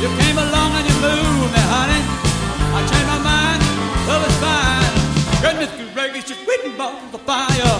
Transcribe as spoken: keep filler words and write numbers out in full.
You came along and you moved me, honey. I changed my mind, love is fine. Goodness gracious, just waiting for the fire.